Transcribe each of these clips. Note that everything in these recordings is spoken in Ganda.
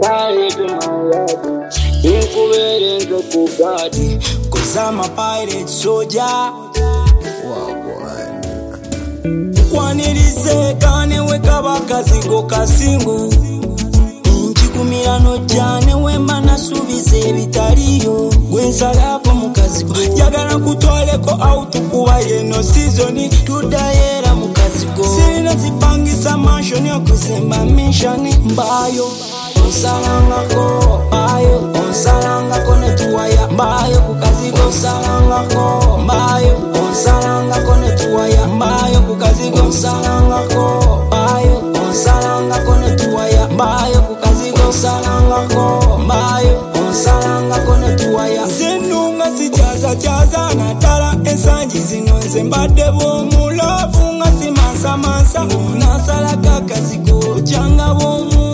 tie to my head. Incubating the Bugatti, cause I'm a pirate soldier. Wow, boy. Kwanirize kane weka bakazigo kasingu. Nchikumira no jane wemba nasubize ebitaliyo. Gwensalako mukazigo jagala kutwaleko auto kuba yeno seasoni tudayera mukazigo. Sirina zipangisa mansion yokuzimba mission mbayo. Onsalangako mbayo, onsalangako netuwaya mbayo kukazigo. Onsalangako mbayo, onsalangako netuwaya mbayo kukazigo. Onsalangako mbayo, onsalangako netuwaya mbayo kukazigo. Onsalangako mbayo, onsalangako netuwaya. Zinunga zijaza jaza natala ensangi zino nze mbadde bw'omulavu nga simansa mansa. Unasalaka kazigo janga bw'omu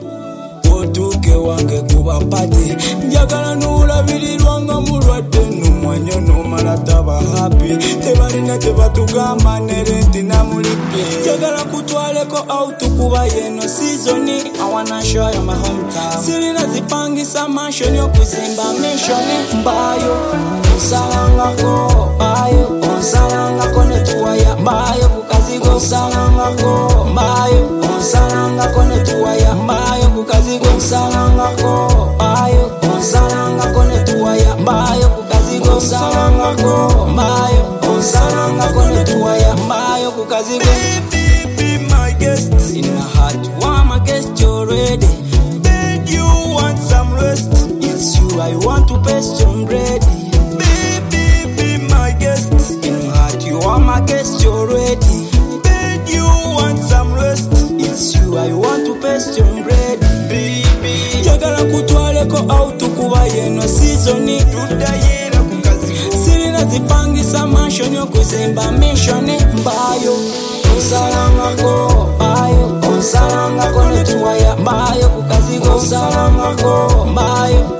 otuke wange kuba pati. Njagala n'olabirirwa nga mulwadde n'omwanya n'omala taba happy. Tebalina kye batugamba ne renti namulippye. Njagala kutwaleko auto kuba yeno seasoni. I wanna show you my hometown. Sirina zipangisa mansion yokuzimba mission mbayo. Onsalangako mbayo, onsalangako netuwaya mbayo kukazigo. Onsalangako mbayo, onsalangako netuwaya mbayo kukazigo. Onsalangako mbayo, onsalangako netuwaya mbayo kukazigo. Onsalangako mbayo, onsalangako netuwaya mbayo kukazigo. Baby, be my guest in my heart. You are my guest already. Beg you want some rest. It's you I want to best you ready. Baby, be my guest in my heart. You are my guest already. Beg you want some rest. It's you I want to best you ready. Baby, jagala kutwaleko auto kuba yeno seasoni tudayera kukazigo. Sirina zipangisa mansion yokuzimba mission mbayo. Onsalangako mbayo, onsalangako netuwaya mbayo kukazigo. Onsalangako mbayo,